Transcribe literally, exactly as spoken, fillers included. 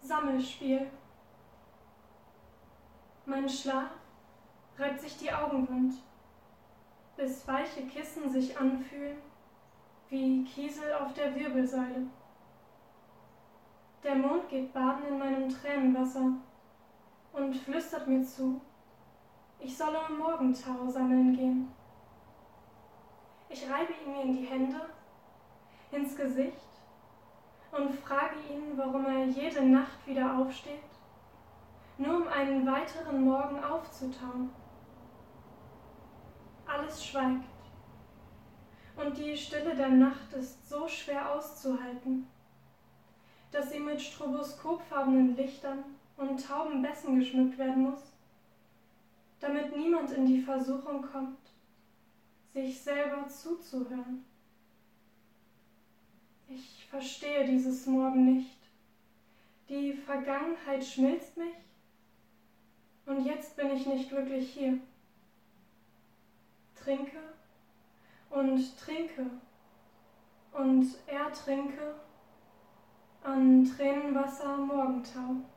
Sammelspiel. Mein Schlaf reibt sich die Augen wund, bis weiche Kissen sich anfühlen wie Kiesel auf der Wirbelsäule. Der Mond geht baden in meinem Tränenwasser und flüstert mir zu, ich solle Morgentau sammeln gehen. Ich reibe ihn mir in die Hände, ins Gesicht und frage ihn, warum er jede Nacht wieder aufsteht, nur um einen weiteren Morgen aufzutauen. Alles schweigt und die Stille der Nacht ist so schwer auszuhalten, dass sie mit stroboskopfarbenen Lichtern und tauben Bässen geschmückt werden muss, damit niemand in die Versuchung kommt, sich selber zuzuhören. Ich verstehe dieses Morgen nicht. Die Vergangenheit schmilzt mich und jetzt bin ich nicht wirklich hier. Trinke und trinke und ertrinke an Tränenwasser Morgentau.